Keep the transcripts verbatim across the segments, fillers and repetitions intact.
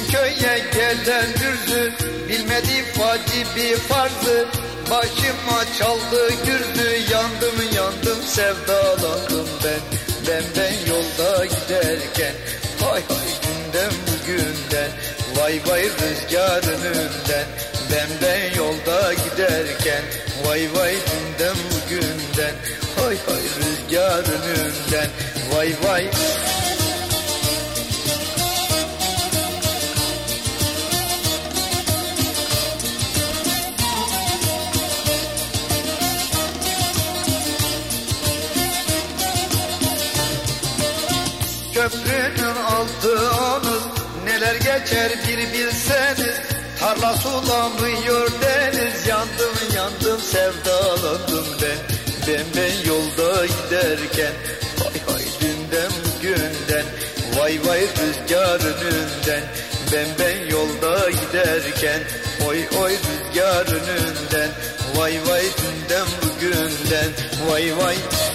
köye gelen dürzü, bilmedi vacibi farzı. Başıma çaldı gürdü, yandım yandım sevdalandım ben. Ben ben yolda giderken, hay hay günden bugünden, vay vay rüzgarın önünden. Ben ben yolda giderken, vay vay günden bugünden, hay hay rüzgarın önünden, vay vay. Köprünün altı anız, neler geçer bir bilseniz. Tarla sulamıyor deniz, yandım yandım sevdalandım ben. Ben ben yolda giderken, hay hay dünden bugünden, vay vay rüzgarın önünden. Ben ben yolda giderken, oy oy rüzgarın önünden, vay vay dünden bugünden, vay vay.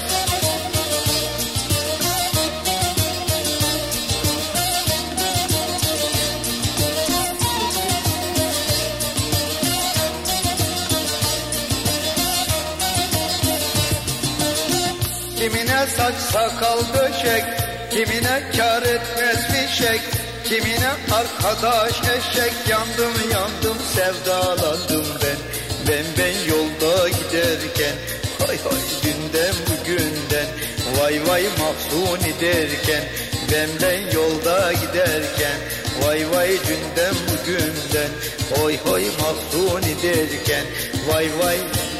Kimine saç sakal döşek, kimine kar etmez fişek, kimine arkadaş eşek. Yandım yandım sevdalandım ben. Ben ben yolda giderken, hay hay dünden bugünden, vay vay mahzun ederken. Ben ben yolda giderken, vay vay dünden bugünden, oy hoy mahzun ederken, vay vay.